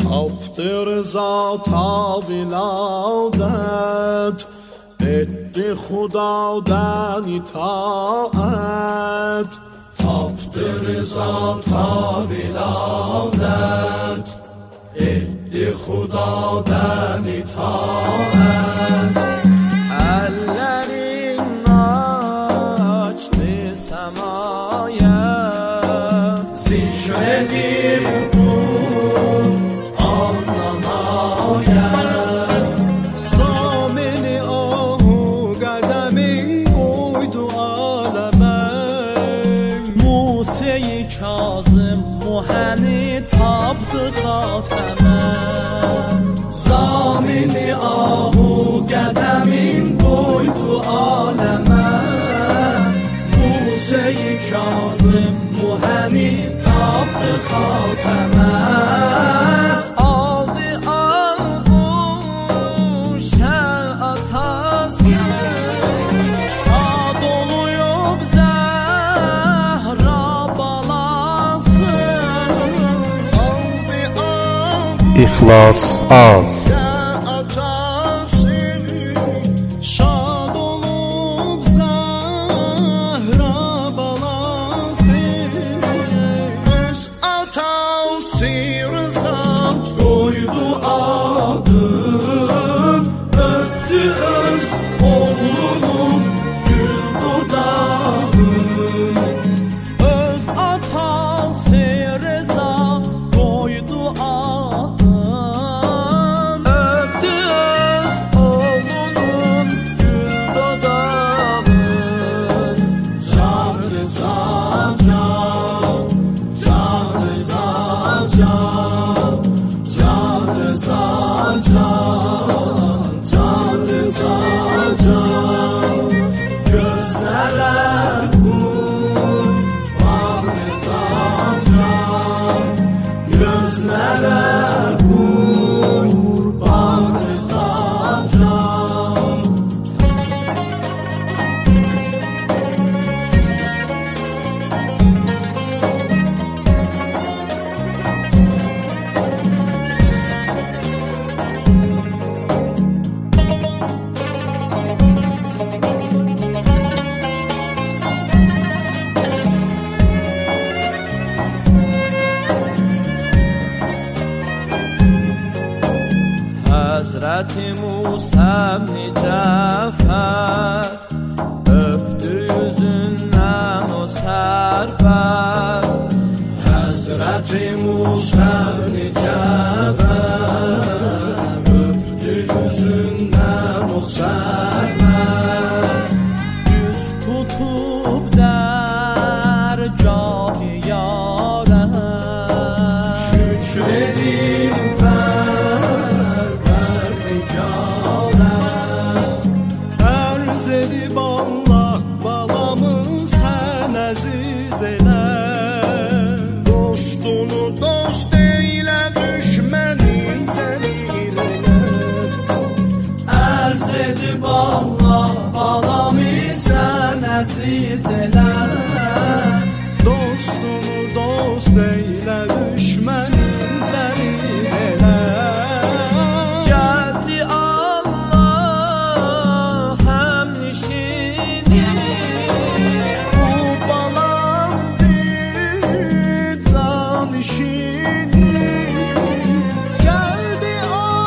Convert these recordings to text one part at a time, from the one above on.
Tapdı rıza ta viladet, etti Xudadan itaat. Tapdı rıza ta viladet, etti Xudadan itaat. Ellerin açtı semaya, zikredip dur anlamaya. Samini ahu qədemin qoydu aləmə, Musa-i Kazım Muhəni tapdı xatəmə. Samini ahu qədemin qoydu aləmə, Musa-i Kazım Muhəni tapdı xatəmə. Aldı ağuşə atası, şad oluyub Zəhra balası. Aldı İxlas az. atası, şad olub Zəhra balası. Öz atası Rıza Koydu adı, öptü öz oğlunun gül dudağı. Öz atası Rıza koydu adın, öptü öz oğlunun gül dodağın. Can Rıza can, Can Rıza can, Can Rıza can, Can Rıza can. Gözlere kurban Rıza can, gözlere kurban Rıza can. Hazreti Musa ibn Cafer öptü yüzünden o server. Hazreti Musa ibn Cafer öptü yüzünden o server. Yüz tutup dergâh-ı yâre, Şükredin Perverdigâre. Ərz edib Allah balamı sən əziz elə. Dostunu dost eylə, düşmənin zəlil elə. Ərz edib Allah balamı sən əziz elə. Dostunu dost eylə, düşmənin zəlil elə. Gəldi Allah həmnişini, bu balamdır canişini. Gəldi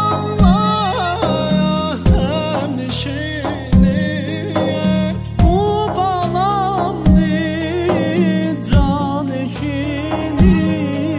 Allah həmnişini, bu balamdır canişini.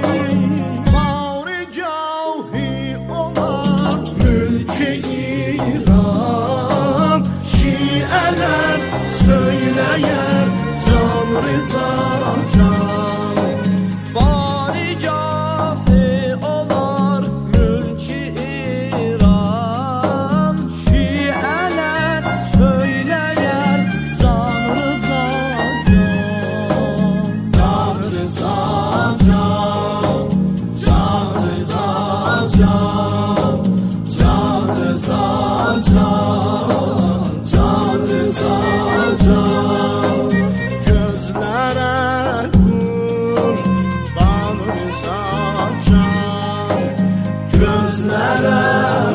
Gözlere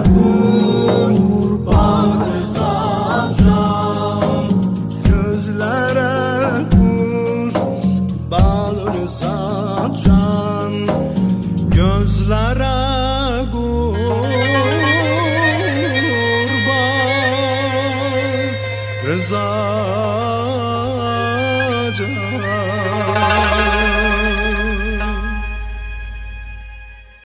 kurban saçan, Gözlere kurbanını saçan, gözlere kurban Rıza Can.